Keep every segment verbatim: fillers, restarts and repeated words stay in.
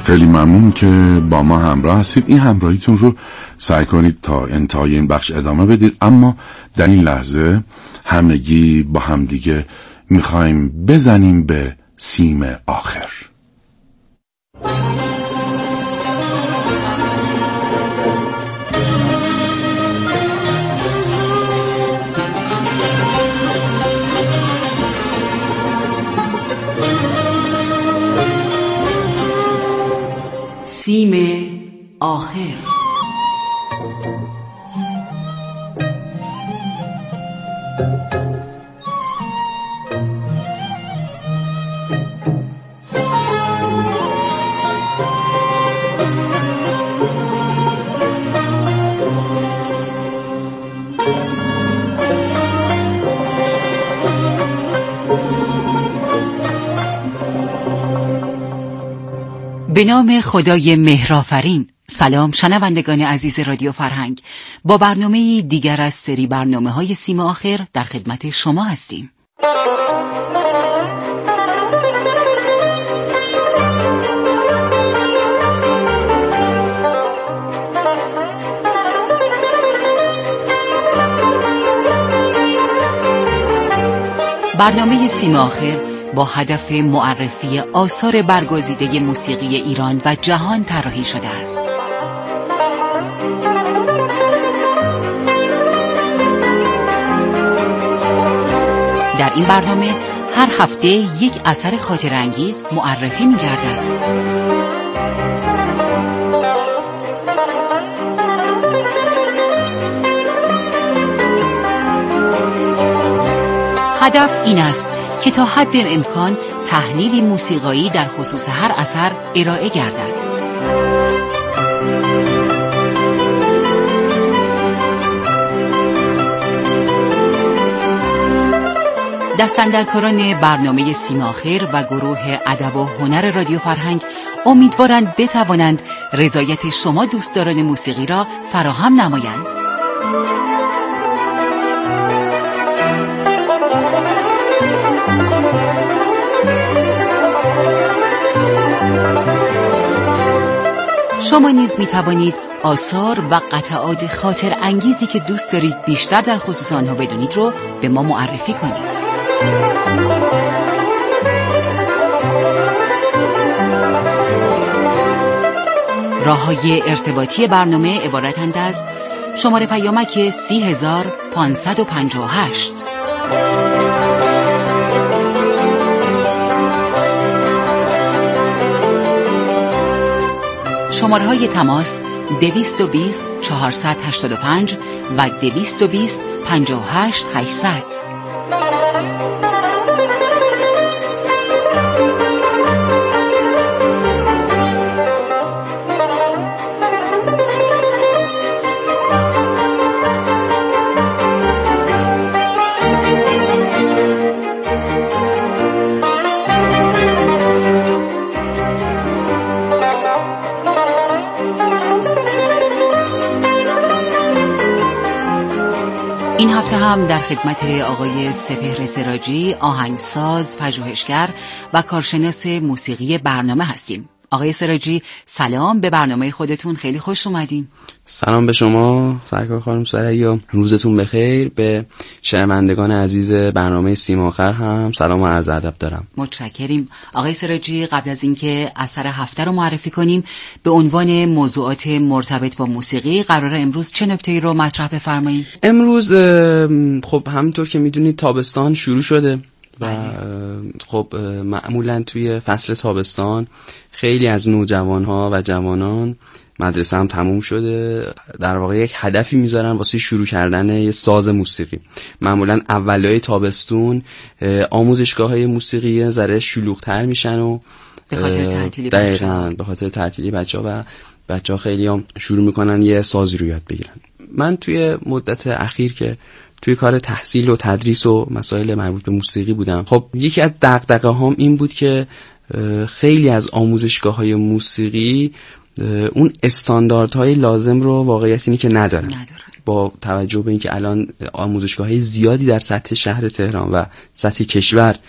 خیلی ممنون که با ما همراه هستید. این همراهیتون رو سعی کنید تا انتهای این بخش ادامه بدید، اما در این لحظه همگی با همدیگه میخوایم بزنیم به سیم آخر. سیم آخر. به نام خدای مهرآفرین. سلام شنوندگان عزیز رادیو فرهنگ، با برنامه دیگر از سری برنامه‌های سیم آخر در خدمت شما هستیم. برنامه سیم آخر با هدف معرفی آثار برگزیده موسیقی ایران و جهان طراحی شده است. در این برنامه هر هفته یک اثر خاطره انگیز معرفی می گردد. هدف این است که تا حد امکان تحلیلی موسیقایی در خصوص هر اثر ارائه گردد. دستاندرکاران برنامه سیم آخر و گروه ادب و هنر رادیو فرهنگ امیدوارند بتوانند رضایت شما دوستداران موسیقی را فراهم نمایند. شما نیز می توانید آثار و قطعات خاطر انگیزی که دوست دارید بیشتر در خصوص آنها بدونید رو به ما معرفی کنید. راه‌های ارتباطی برنامه عبارتند از شماره پیامک سی هزار پانصد و پنجاه و هشت، شماره های تماس دویست و بیست چهارصد و هشتاد و پنج و دویست و بیست پنجاه و هشت هشتصد. این هفته هم در خدمت آقای سپهر سراجی، آهنگساز، پژوهشگر و کارشناس موسیقی برنامه هستیم. آقای سراجی سلام، به برنامه خودتون خیلی خوش اومدین. سلام به شما سرکار خانم ثریا، روزتون بخیر. به شنوندگان عزیز برنامه سیم آخر هم سلام و عرض ادب دارم. متشکریم. آقای سراجی قبل از اینکه اثر هفته رو معرفی کنیم، به عنوان موضوعات مرتبط با موسیقی قراره امروز چه نکته‌ای رو مطرح بفرمایید؟ امروز خب همونطور که میدونید تابستان شروع شده و خب معمولا توی فصل تابستان خیلی از نوجوانها و جوانان مدرسه هم تموم شده، در واقع یک هدفی میذارن واسه شروع کردن یه ساز موسیقی. معمولا اولای تابستون آموزشگاه‌های موسیقی ذره شلوغ‌تر میشن و به خاطر تعطیلی دقیقاً به خاطر تعطیلی بچه‌ها و بچه‌ها خیلی هم شروع میکنن یه سازی رو یاد بگیرن. من توی مدت اخیر که توی کار تحصیل و تدریس و مسائل مربوط به موسیقی بودم، خب یکی از دغدغه‌هام این بود که خیلی از آموزشگاه‌های موسیقی اون استانداردهای لازم رو واقعیت اینه که ندارن. ندارن. با توجه به اینکه الان آموزشگاه‌های زیادی در سطح شهر تهران و سطح کشور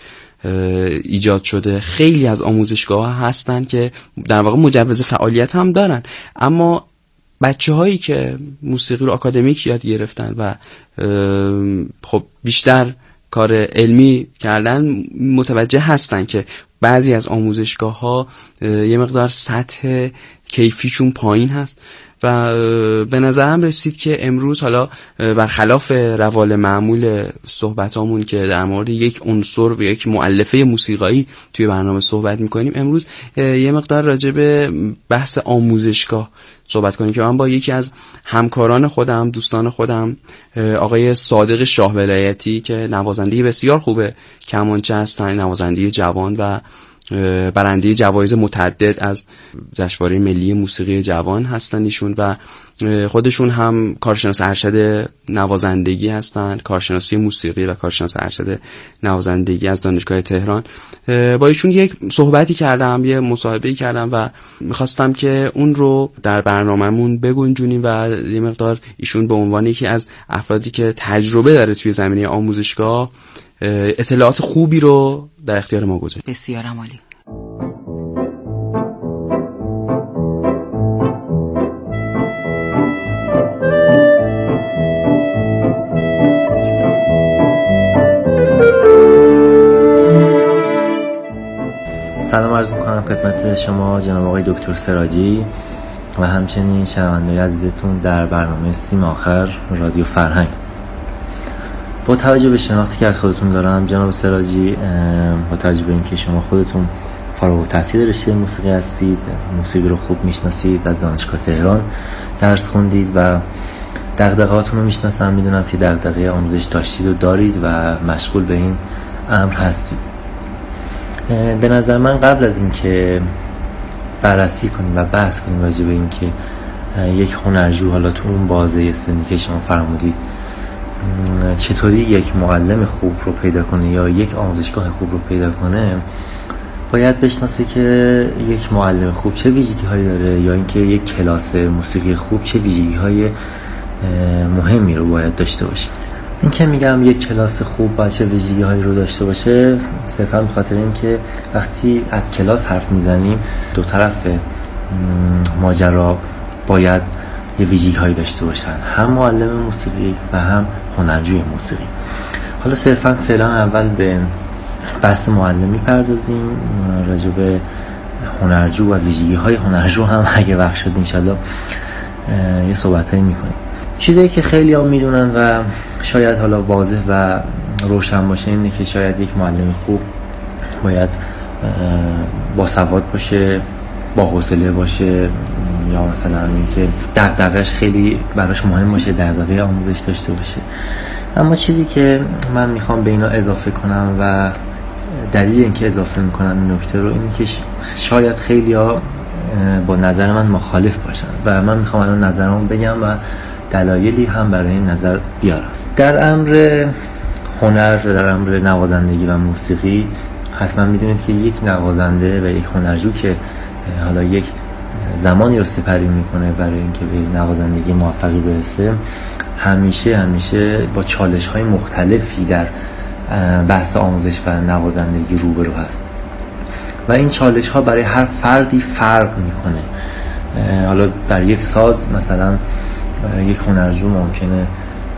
ایجاد شده. خیلی از آموزشگاه ها هستن که در واقع مجوز فعالیت هم دارن، اما بچه هایی که موسیقی رو آکادمیک یاد گرفتن و خب بیشتر کار علمی کردن متوجه هستن که بعضی از آموزشگاه ها یه مقدار سطح کیفیشون پایین هست و به نظرم رسید که امروز حالا برخلاف روال معمول صحبتامون که در مورد یک عنصر و یک مؤلفه موسیقایی توی برنامه صحبت میکنیم، امروز یه مقدار راجع به بحث آموزشگاه صحبت کنیم که من با یکی از همکاران خودم، دوستان خودم، آقای صادق شاه ولایتی که نوازنده بسیار خوبه کمانچه هستن، نوازنده جوان و برنده جوایز متعدد از جشنواره ملی موسیقی جوان هستن ایشون و خودشون هم کارشناس ارشد نوازندگی هستن، کارشناسی موسیقی و کارشناس ارشد نوازندگی از دانشگاه تهران. با ایشون یک صحبتی کردم، یه مصاحبه‌ای کردم و میخواستم که اون رو در برنامه‌مون بگنجونیم و یه مقدار ایشون به عنوان یکی از افرادی که تجربه داره توی زمینه آموزشگاه اطلاعات خوبی رو در اختیار ما گذاشت. بسیار عالی. سلام عرض میکنم خدمت شما جناب آقای دکتر سراجی و همچنین شنوندگان عزیزتون در برنامه سیم آخر رادیو فرهنگ. با توجه به شناختی که از خودتون دارم جناب سراجی، با توجه به اینکه شما خودتون فارغ التحصیل رشته موسیقی هستید، موسیقی رو خوب میشناسید، از دانشگاه تهران درس خوندید و دغدغه‌هاتون رو میشناسم، میدونم که دغدغه آموزش داشتید و دارید و مشغول به این امر هستید. به نظر من قبل از اینکه بررسی کنیم و بحث کنیم راجع به اینکه یک هنرجو حالا تو اون بازه سنی که شما فرمودید چطوری یک معلم خوب رو پیدا کنه یا یک آموزشگاه خوب رو پیدا کنه، باید بشناسه که یک معلم خوب چه ویژگی هایی داره یا اینکه یک کلاس موسیقی خوب چه ویژگی های مهمی رو باید داشته باشه. این که میگم یک کلاس خوب باید چه ویژگی هایی رو داشته باشه صرفا به خاطر این که وقتی از کلاس حرف میزنیم دو طرف ماجرا باید یه ویژگی هایی داشته باشن، هم معلم موسیقی و هم هنرجوی موسیقی. حالا صرفا فعلا اول به بحث معلم میپردازیم، راجع به هنرجو و ویژگی های هنرجو هم اگه وقت شد انشالله یه صحبت هایی میکنیم. چیزی که خیلی ها میدونن و شاید حالا واضح و روشن باشه اینه که شاید یک معلم خوب باید با سواد باشه، با حوصله باشه، یا مثلا اینکه دغدغه‌اش خیلی براش مهم باشه، دغدغه آموزش داشته باشه. اما چیزی که من میخوام به اینا اضافه کنم و دلیل اینکه اضافه میکنم این نکته رو اینه که شاید خیلی ها با نظر من مخالف باشن و من میخوام الان نظرم بگم و دلایلی هم برای این نظر بیارم. در امر هنر و در امر نوازندگی و موسیقی حتما میدونید که یک نوازنده و یک هنرجو که حالا یک زمانی رو سپری میکنه برای اینکه به نوازندگی موفقی برسه، همیشه همیشه با چالش های مختلفی در بحث آموزش و نوازندگی روبرو هست و این چالش ها برای هر فردی فرق میکنه. حالا بر یک ساز مثلا یک هنرجو ممکنه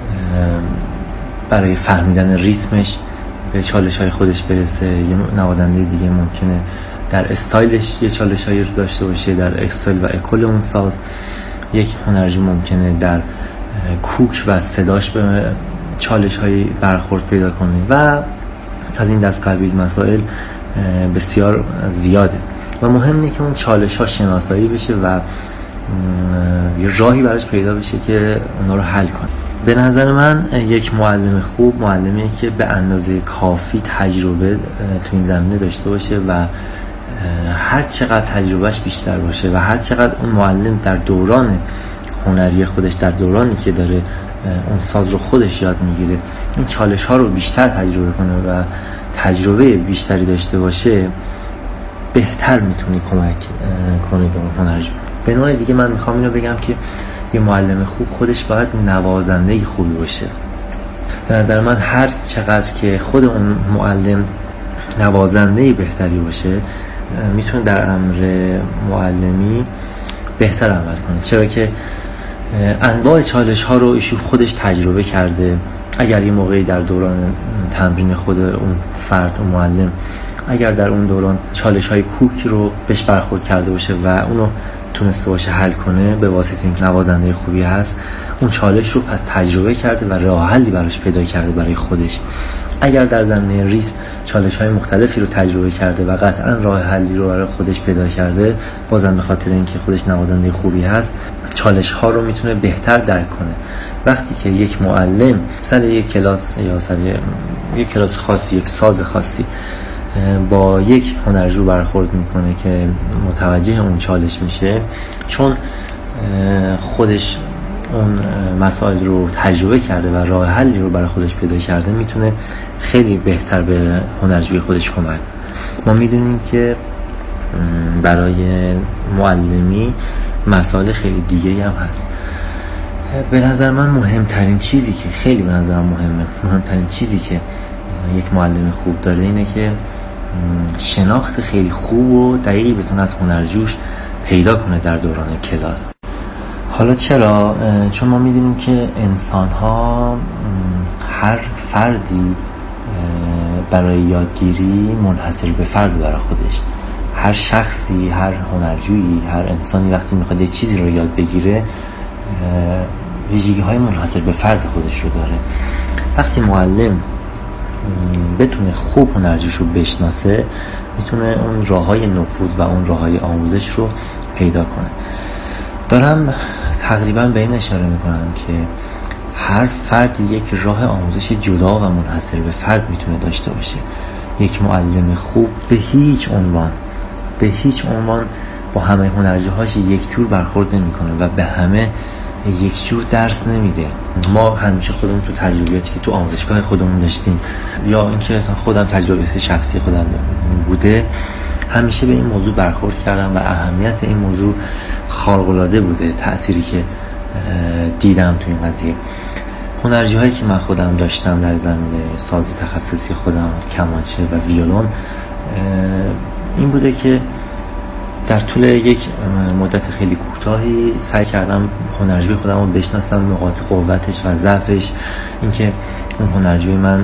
برای فهمیدن ریتمش به چالش های خودش برسه، یه نوازنده دیگه ممکنه در استایلش یه چالش هایی رو داشته باشه، در استایل و اکل اون ساز. یک هنرجو ممکنه در کوک و صداش به چالش هایی برخورد پیدا کنه و از این دست قبیل مسائل بسیار زیاده و مهمه که اون چالش ها شناسایی بشه و یه راهی براش پیدا بشه که اونا رو حل کنه. به نظر من یک معلم خوب معلمی که به اندازه کافی تجربه تو این زمینه داشته باشه و هر چقدر تجربهش بیشتر باشه و هر چقدر اون معلم در دوران هنری خودش، در دورانی که داره اون ساز رو خودش یاد میگیره، این چالش ها رو بیشتر تجربه کنه و تجربه بیشتری داشته باشه، بهتر میتونی کمک کنه به اون هنرجو. به نوع دیگه من میخوام اینو بگم که یه معلم خوب خودش باید نوازنده خوبی باشه. به نظر من هر چقدر که خود اون معلم نوازنده بهتری باشه میتونه در امر معلمی بهتر عمل کنه، چرا که انواع چالش ها رو ایشون خودش تجربه کرده. اگر یه موقعی در دوران تمرین خود اون فرد و معلم اگر در اون دوران چالش های کوک رو بهش برخورد کرده باشه و اونو تونسته باشه حل کنه به واسطه اینکه نوازنده خوبی هست، اون چالش رو پس تجربه کرده و راه حلی براش پیدا کرده برای خودش. اگر در زمینه ریتم چالش های مختلفی رو تجربه کرده و قطعا راه حلی رو برای خودش پیدا کرده، بازم به خاطر اینکه خودش نوازنده خوبی هست چالش ها رو میتونه بهتر درک کنه. وقتی که یک معلم سر یک کلاس یا سر یک کلاس خاصی، یک ساز خاصی با یک هنرجو برخورد میکنه که متوجه اون چالش میشه، چون خودش اون مسائل رو تجربه کرده و راه حلی رو برای خودش پیدا کرده، میتونه خیلی بهتر به هنرجوی خودش کمک. ما میدونیم که برای معلمی مسائل خیلی دیگه هم هست. به نظر من مهمترین چیزی که خیلی به نظرم مهمه مهمترین چیزی که یک معلم خوب داره اینه که شناخت خیلی خوب و دقیقی بتونه از هنرجوش پیدا کنه در دوران کلاس. حالا چرا؟ چون ما میدونیم که انسان ها هر فردی برای یادگیری منحصر به فرد برای خودش، هر شخصی، هر هنرجویی، هر انسانی وقتی میخواد یه چیزی رو یاد بگیره ویژگی های منحصر به فرد خودش رو داره. وقتی معلم بتونه خوب هنرجوش رو بشناسه، میتونه اون راه های نفوذ و اون راه های آموزش رو پیدا کنه. دارم تقریبا به این اشاره میکنم که هر فرد یک راه آموزش جدا و منحصر به فرد میتونه داشته باشه. یک معلم خوب به هیچ عنوان به هیچ عنوان با همه هنرجوهاش یک جور برخورد نمیکنه و به همه یک جور درس نمیده. ما همیشه خودمون تو تجربیاتی که تو آموزشگاه خودمون داشتیم یا اینکه خودم تجربیات شخصی خودم بوده، همیشه به این موضوع برخورد کردم و اهمیت این موضوع خارق‌العاده بوده. تأثیری که دیدم تو این قضیه، هنرجوهایی که من خودم داشتم در زمینه ساز تخصصی خودم، کمانچه و ویولون، این بوده که در طول یک مدت خیلی کوتاهی سعی کردم هنرجوی خودم رو بشناسم، نقاط قوتش و ضعفش، اینکه اون هنرجوی من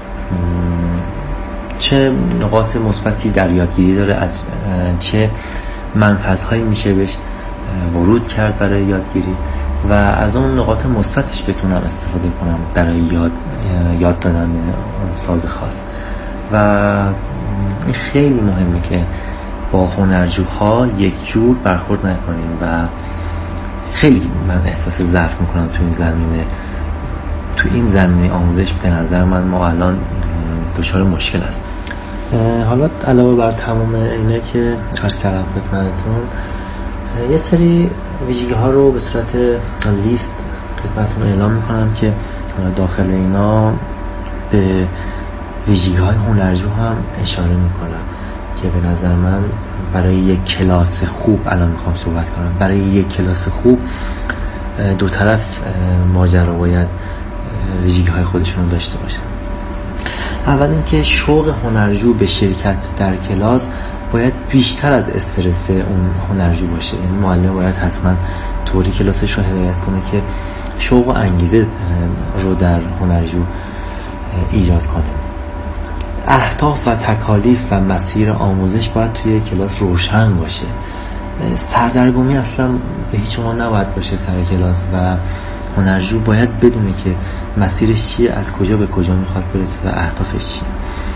چه نقاط مثبتی در یادگیری داره، از چه منفذهایی میشه بهش ورود کرد برای یادگیری و از اون نقاط مثبتش بتونم استفاده کنم برای یاد یاد دادن اون ساز خاص. و این خیلی مهمه که با هنرجوها یک جور برخورد نکنیم و خیلی من احساس ضعف میکنم تو این زمینه تو این زمینه آموزش. به نظر من ما الان دچار مشکل است. حالا علاوه بر تمام اینا که عرض کردم خدمتتون، یه سری ویژگی ها رو به صورت لیست خدمتتون اعلام میکنم که داخل اینا به ویژگی های هنرجو هم اشاره میکنم که به نظر من برای یک کلاس خوب، الان میخوام صحبت کنم، برای یک کلاس خوب دو طرف ماجرا باید ویژگی های خودشون داشته باشن. اول اینکه شوق هنرجو به شرکت در کلاس باید بیشتر از استرس اون هنرجو باشه. این معلم باید حتما طوری کلاسش رو هدایت کنه که شوق و انگیزه رو در هنرجو ایجاد کنه. اهداف و تکالیف و مسیر آموزش باید توی کلاس روشن باشه. سردرگمی اصلا به هیچ عنوان نباید باشه سر کلاس و هنرجو باید بدونه که مسیرش چیه، از کجا به کجا میخواد برسه و اهدافش چیه.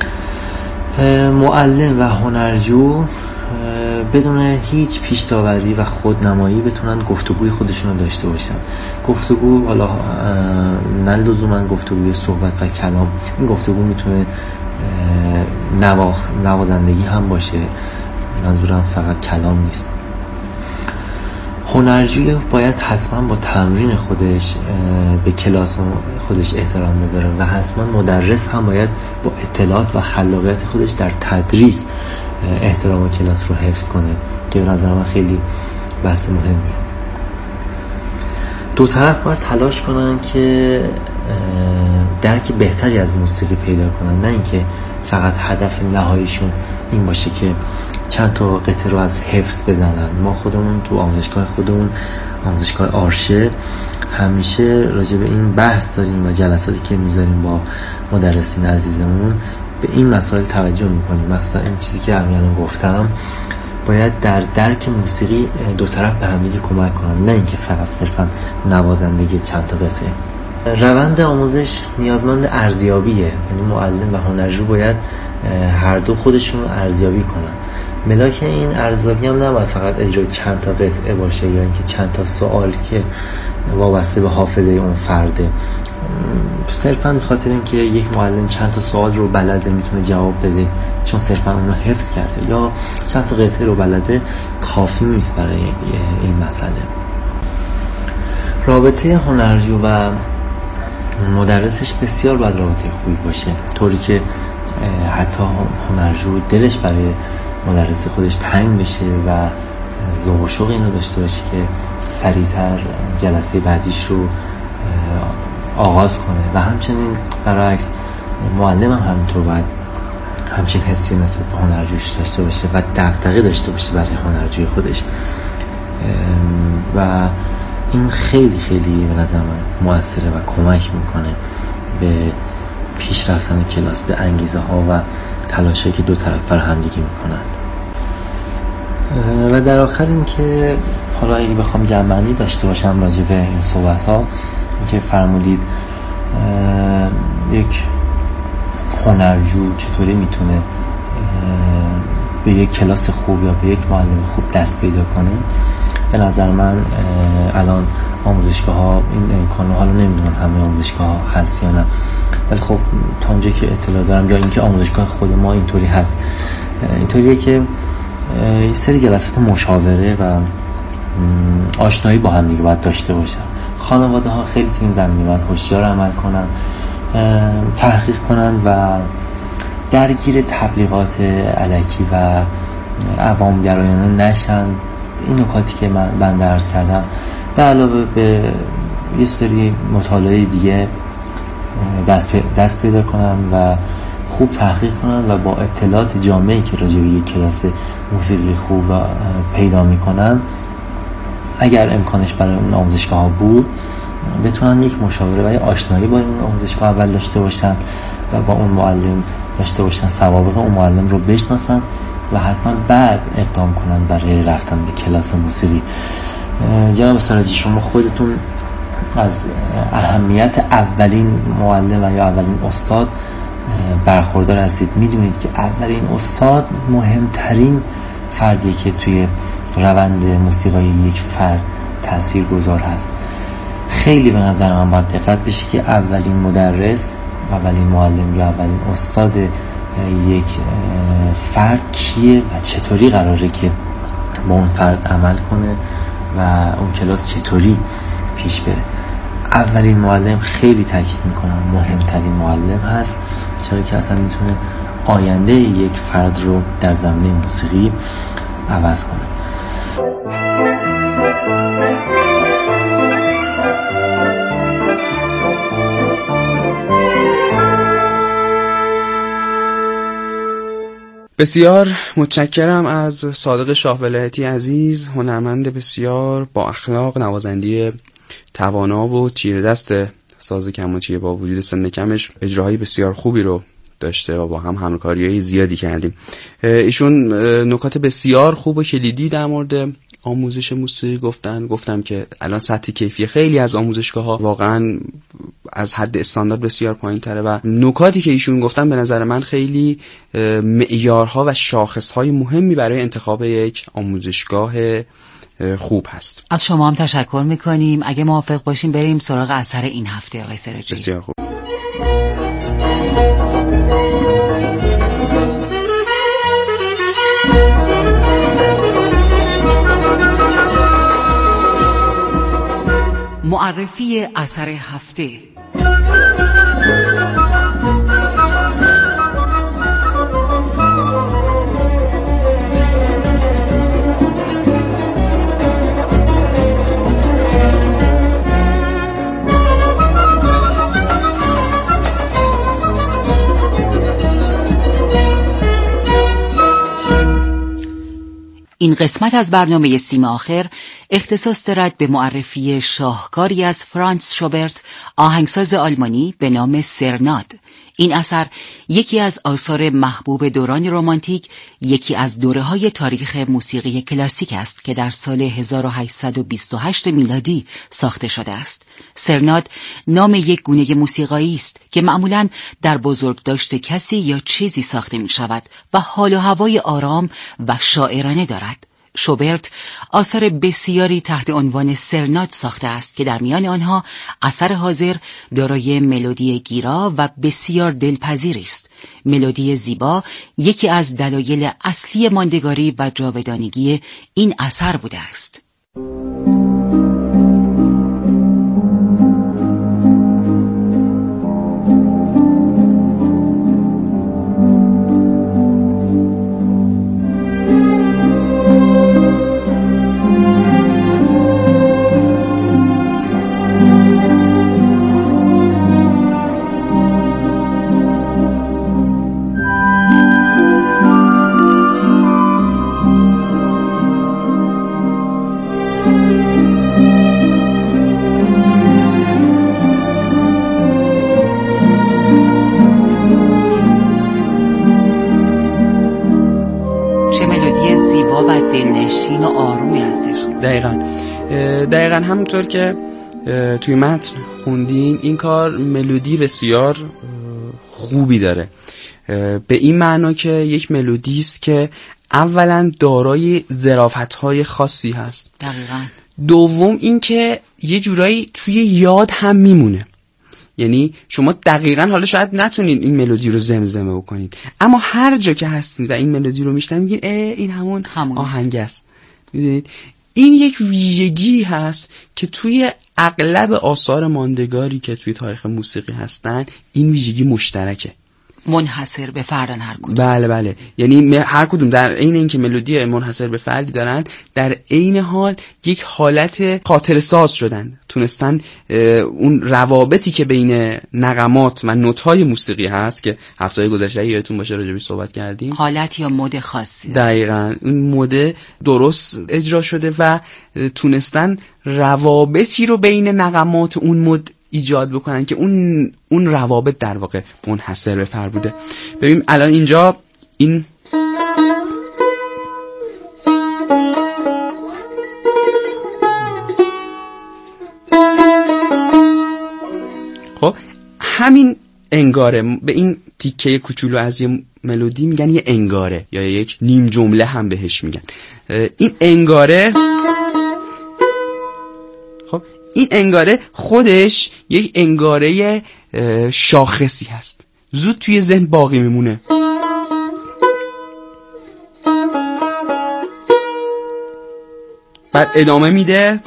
معلم و هنرجو بدون هیچ پیش داوری و خودنمایی بتونن گفتگوی خودشون رو داشته باشن. گفتگو حالا نه لزوما گفتگوی صحبت و کلام، این گفتگو میتونه نواخ نوازندگی هم باشه، منظورم فقط کلام نیست. هنرجوی باید حتما با تمرین خودش به کلاس خودش احترام بذاره و حتما مدرس هم باید با اطلاعات و خلاقیت خودش در تدریس احترام کلاس رو حفظ کنه که به نظر من خیلی بحث مهمیه. دو طرف باید تلاش کنن که درک بهتری از موسیقی پیدا کنن، نه اینکه فقط هدف نهاییشون این باشه که چند تا قطعه رو از حفظ بزنن. ما خودمون تو آموزشگاه خودمون، آموزشگاه آرشه، همیشه راجع به این بحث داریم و جلساتی که میذاریم با مدرسین عزیزمون به این مسائل توجه میکنیم. مثلا این چیزی که همین گفتم، باید در درک موسیقی دو طرف به هم دیگه کمک کنن، نه اینکه فقط صرفا نوازندگی چند تا قطعه. روند آموزش نیازمند ارزیابیه، یعنی معلم و هنرجو باید هر دو خودشون رو ارزیابی کنن. ملاک این ارزیابی هم نباید فقط اجرای چند تا قطعه باشه یا اینکه چند تا سوال که وابسته به حافظه اون فرده. صرفا به خاطر اینکه یک معلم چند تا سوال رو بلده میتونه جواب بده چون صرفا اون رو حفظ کرده، یا چند تا قطعه رو بلده، کافی نیست برای این مسئله. رابطه هنرجو و مدرسش بسیار باید رابطه خوبی باشه، طوری که حتی هنرجو دلش برای مدرس خودش تنگ بشه و ذوق و شوق اینو داشته باشه که سریعتر جلسه بعدیش رو آغاز کنه. و همچنین برعکس معلم هم همینطور باید همچین حسی نسبت به هنرجوش داشته باشه و دغدغه داشته باشه برای هنرجوی خودش. و این خیلی خیلی به نظر من مؤثره و کمک میکنه به پیش رفتن کلاس، به انگیزه ها و تلاشی که دو طرف فرهمگی میکنند. و در آخر این که حالا اگه بخوام جمعنی داشته باشم راجع به این صحبت ها، این که فرمودید یک هنرجو چطوری میتونه به یک کلاس خوب یا به یک معلم خوب دست پیدا کنه، به نظر من الان آموزشگاه ها این امکانو، حالا نمیدونم همه آموزشگاه ها هست یا نه، ولی خب تا اونجایی که اطلاع دارم یا اینکه آموزشگاه خود ما اینطوری هست، اینطوریه که یه سری جلسات مشاوره و آشنایی با هم دیگه باید داشته باشن. خانواده ها خیلی تو این زمینه باید هوشیار عمل کنن، تحقیق کنن و درگیر تبلیغات الکی و عوام گرایانه نشن. این نکاتی که من بنده عرض کردم به علاوه به یه سری مطالعه دیگه دست, پی دست پیدا کنن و خوب تحقیق کنن و با اطلاعات جامعی که راجع به یک کلاس موسیقی خوب پیدا میکنن، اگر امکانش برای اون آموزشگاه ها بود، بتونن یک مشاوره و یک آشنایی با اون آموزشگاه اول داشته باشن و با اون معلم داشته باشن، سوابق اون معلم رو بشناسن و حتما بعد اقدام کنن برای رفتن به کلاس موسیقی. جناب سراجی، شما خودتون از اهمیت اولین معلم و یا اولین استاد برخوردار هستید. میدونید که اولین استاد مهمترین فردیه که توی روند موسیقی یک فرد تأثیر گذار هست. خیلی به نظر من باید دقت بشه که اولین مدرس، اولین معلم یا اولین استاد یک فرد کیه و چطوری قراره که با اون فرد عمل کنه و اون کلاس چطوری پیش بره. اولین معلم خیلی تاکید میکنم مهمترین معلم هست، چرا که اصلا میتونه آینده یک فرد رو در زمینه موسیقی عوض کنه. بسیار متشکرم از صادق شاه ولایتی عزیز، هنرمند بسیار با اخلاق، نوازنده توانا و چیره دست ساز کمانچی با وجود سن کمش اجراهای بسیار خوبی رو داشته و با هم همکاری‌های زیادی کردیم. ایشون نکات بسیار خوب و کلیدی در مورد آموزش موسیقی گفتن. گفتم که الان سطح کیفی خیلی از آموزشگاه‌ها واقعاً از حد استاندارد بسیار پایین‌تره و نکاتی که ایشون گفتن به نظر من خیلی معیارها و شاخصهای مهمی برای انتخاب یک آموزشگاه خوب هست. از شما هم تشکر میکنیم. اگه موافق باشیم بریم سراغ اثر این هفته آقای سراجی. بسیار خوب. معرفی اثر هفته. قسمت از برنامه سیم آخر اختصاص دارد به معرفی شاهکاری از فرانتس شوبرت، آهنگساز آلمانی به نام سرناد. این اثر یکی از آثار محبوب دوران رمانتیک، یکی از دوره‌های تاریخ موسیقی کلاسیک است که در سال هزار و هشتصد و بیست و هشت میلادی ساخته شده است. سرناد نام یک گونه موسیقایی است که معمولاً در بزرگداشت کسی یا چیزی ساخته می شود و حال و هوای آرام و شاعرانه دارد. شوبرت آثار بسیاری تحت عنوان سرناد ساخته است که در میان آنها اثر حاضر دارای ملودی گیرا و بسیار دلپذیر است. ملودی زیبا یکی از دلایل اصلی ماندگاری و جاودانگی این اثر بوده است. دلنشین و آرومی هستش. دقیقاً دقیقاً همونطور که توی متن خوندین، این کار ملودی بسیار خوبی داره، به این معنا که یک ملودی است که اولا دارای ظرافت‌های خاصی هست. دقیقاً. دوم این که یه جورایی توی یاد هم میمونه، یعنی شما دقیقاً حالا شاید نتونید این ملودی رو زمزمه بکنید، اما هر جا که هستید و این ملودی رو میشنوید میگین اه این همون, همون. آهنگ است. میدونید این یک ویژگی هست که توی اغلب آثار ماندگاری که توی تاریخ موسیقی هستن این ویژگی مشترکه، منحصر به فردن هر کدوم. بله بله، یعنی هر کدوم در عین اینکه ملودی منحصر به فردی دارن، در عین حال یک حالت خاطره ساز شدن، تونستن اون روابطی که بین نغمات و نوت‌های موسیقی هست که هفته‌های گذشته یادتون باشه راجع بهش صحبت کردیم، حالت یا مود خاصی دقیقاً اون مود درست اجرا شده و تونستن روابطی رو بین نغمات اون مود ایجاد بکنن که اون اون روابط در واقع منحصر به فرد بوده. ببین الان اینجا این خب همین انگاره، به این تیکه کوچولو از یه ملودی میگن یه انگاره یا یک نیم جمله هم بهش میگن. این انگاره خب این انگاره خودش یک انگاره شاخصی هست، زود توی ذهن باقی میمونه. بعد ادامه میده.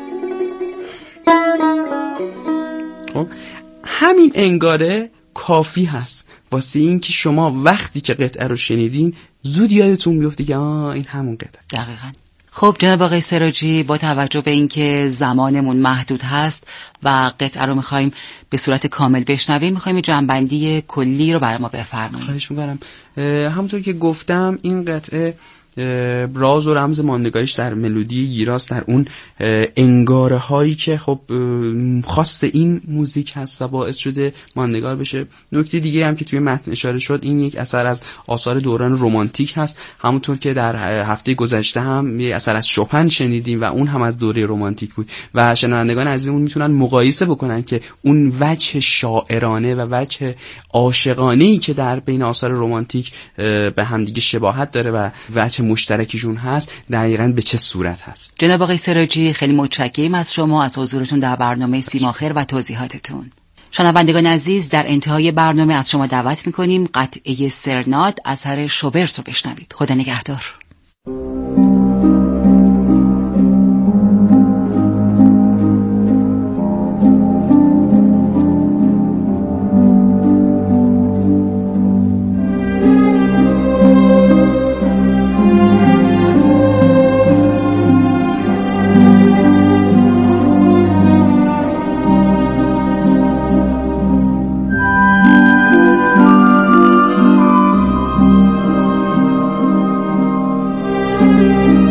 خب همین انگاره کافی هست واسه این که شما وقتی که قطعه رو شنیدین زود یادتون بیفته که آه این همون قطعه. دقیقاً. خب جناب آقای سراجی، با توجه به اینکه زمانمون محدود هست و قطعه رو میخوایم به صورت کامل بشنویم، میخوایم جنبندی کلی رو برای ما بفرمایید. خواهش میکنم. همونطور که گفتم این قطعه راز و رمز ماندگاریش در ملودی گیراست، در اون انگاره هایی که خب خاص این موزیک هست و باعث شده ماندگار بشه. نکته دیگه هم که توی متن اشاره شد، این یک اثر از آثار دوران رمانتیک هست، همونطور که در هفته گذشته هم یک اثر از شوپن شنیدیم و اون هم از دوره رمانتیک بود و شنوندگان عزیزمون میتونن مقایسه بکنن که اون وجه شاعرانه و وجه عاشقانه‌ای که در بین آثار رمانتیک به هم دیگه شباهت داره و وجه مشترکشون هست دقیقاً به چه صورت هست. جناب آقای سراجی، خیلی متشکرم از شما، از حضورتون در برنامه سیم آخر و توضیحاتتون. شنوندگان عزیز، در انتهای برنامه از شما دعوت میکنیم قطعه سرناد اثر شوبرت رو بشنوید. خدا نگهدار. Thank you.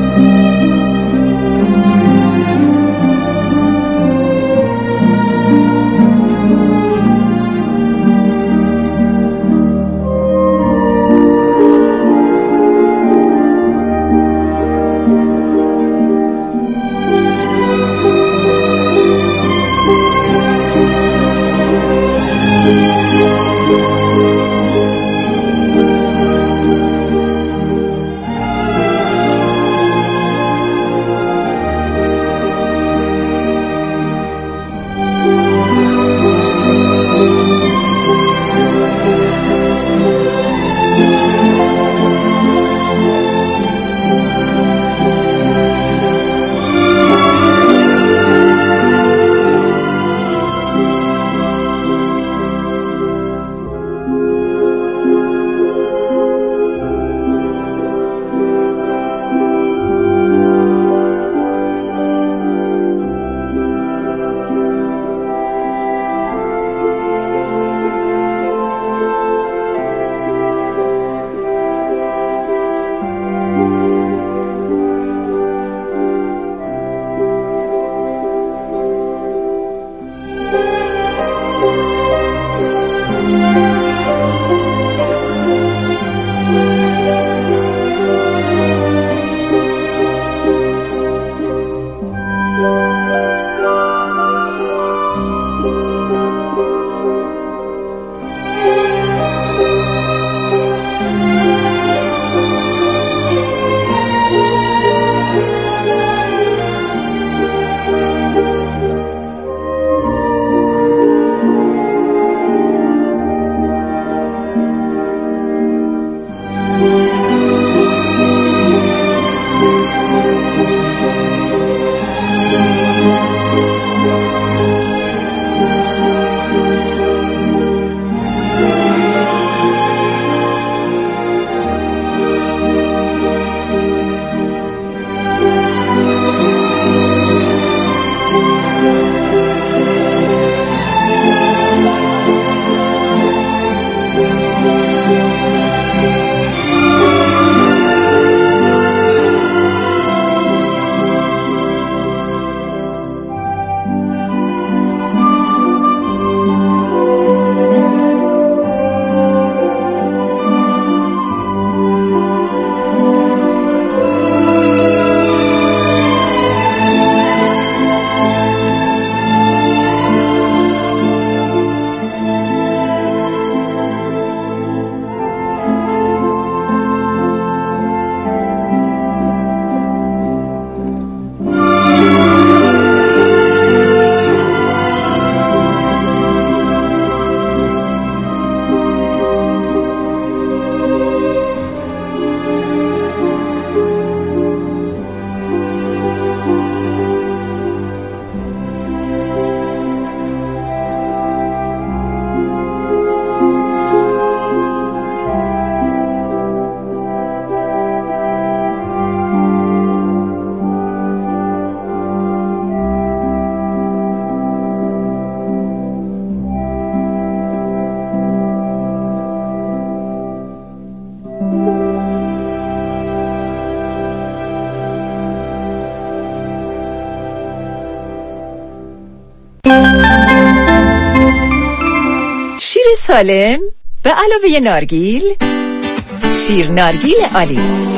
شیر سالم به علاوه نارگیل، شیر نارگیل آلیس،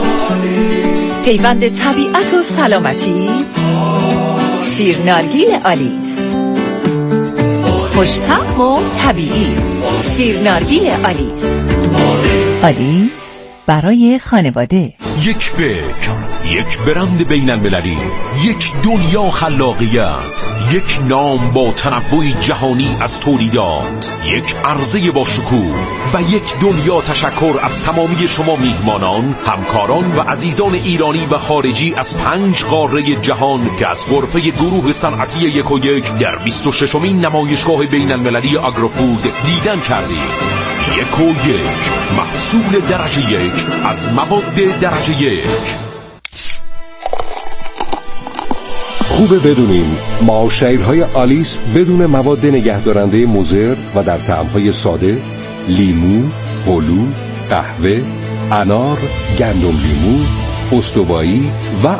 پیوند طبیعت و سلامتی. شیر نارگیل آلیس، خوش‌طعم و طبیعی. شیر نارگیل آلیس. آلیس برای خانواده. یک فکر، یک برند بین المللی، یک دنیا خلاقیت، یک نام با تنوع جهانی از تولیدات، یک عرضه با شکوه و یک دنیا تشکر از تمامی شما میهمانان، همکاران و عزیزان ایرانی و خارجی از پنج قاره جهان که از غرفه گروه صنعتی یک و یک در بیست و ششمین نمایشگاه بین المللی آگروفود دیدن کردید. یک و یک، محصول درجه یک از مواد درجه یک. خوبه بدونیم معاشرهای آلیس بدون مواد نگهدارنده مضر و در طعم‌های ساده، لیمو، هلو، قهوه، انار، گندم لیمو، استوایی و